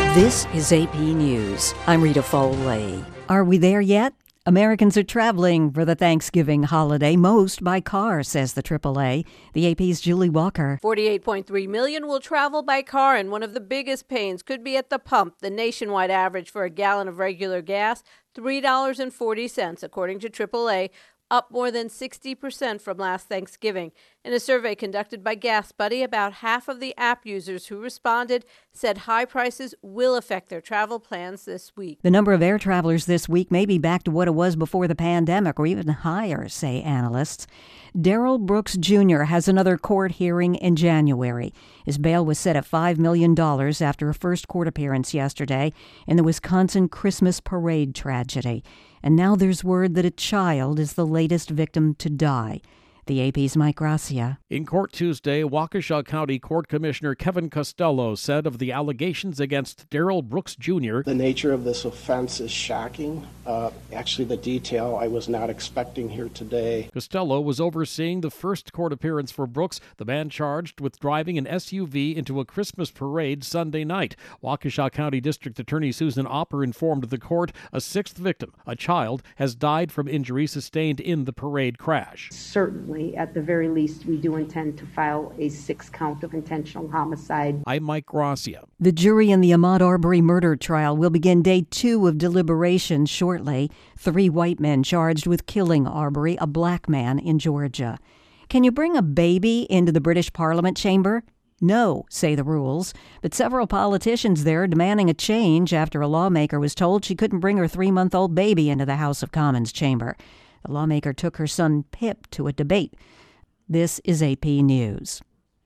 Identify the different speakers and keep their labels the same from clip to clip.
Speaker 1: This is AP News. I'm Rita Foley. Are we there yet? Americans are traveling for the Thanksgiving holiday, most by car, says the AAA. The AP's Julie Walker.
Speaker 2: 48.3 million will travel by car, and one of the biggest pains could be at the pump. The nationwide average for a gallon of regular gas, $3.40, according to AAA, up more than 60% from last Thanksgiving. In a survey conducted by GasBuddy, about half of the app users who responded said high prices will affect their travel plans this week.
Speaker 1: The number of air travelers this week may be back to what it was before the pandemic, or even higher, say analysts. Darrell Brooks Jr. has another court hearing in January. His bail was set at $5 million after a first court appearance yesterday in the Wisconsin Christmas parade tragedy. And now there's word that a child is the latest victim to die. The AP's Mike Gracia.
Speaker 3: In court Tuesday, Waukesha County Court Commissioner Kevin Costello said of the allegations against Darrell Brooks Jr.
Speaker 4: The nature of this offense is shocking. Actually, the detail I was not expecting here today.
Speaker 3: Costello was overseeing the first court appearance for Brooks, the man charged with driving an SUV into a Christmas parade Sunday night. Waukesha County District Attorney Susan Opper informed the court a sixth victim, a child, has died from injuries sustained in the parade crash.
Speaker 5: Certainly, at the very least, we do intend to file a 6-count of intentional homicide.
Speaker 3: I'm Mike Gracia.
Speaker 1: The jury in the Ahmaud Arbery murder trial will begin day 2 of deliberations shortly. 3 white men charged with killing Arbery, a black man in Georgia. Can you bring a baby into the British Parliament chamber? No, say the rules. But several politicians there are demanding a change after a lawmaker was told she couldn't bring her 3-month-old baby into the House of Commons chamber. The lawmaker took her son Pip to a debate. This is AP News.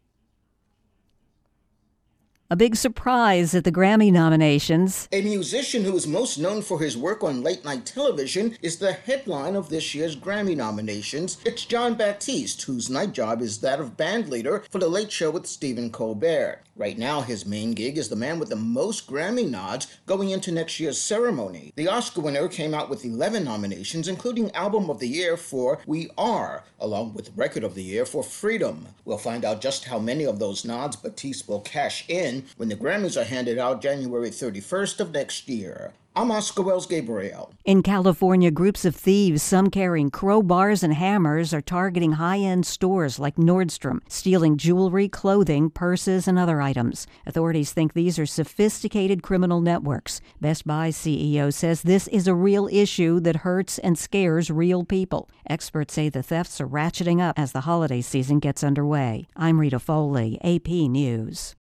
Speaker 1: A big surprise at the Grammy nominations.
Speaker 6: A musician who is most known for his work on late-night television is the headline of this year's Grammy nominations. It's Jon Batiste, whose night job is that of bandleader for The Late Show with Stephen Colbert. Right now, his main gig is the man with the most Grammy nods going into next year's ceremony. The Oscar winner came out with 11 nominations, including Album of the Year for We Are, along with Record of the Year for Freedom. We'll find out just how many of those nods Batiste will cash in when the Grammys are handed out January 31st of next year. I'm Oscar Wells Gabriel.
Speaker 1: In California, groups of thieves, some carrying crowbars and hammers, are targeting high-end stores like Nordstrom, stealing jewelry, clothing, purses, and other items. Authorities think these are sophisticated criminal networks. Best Buy CEO says this is a real issue that hurts and scares real people. Experts say the thefts are ratcheting up as the holiday season gets underway. I'm Rita Foley, AP News.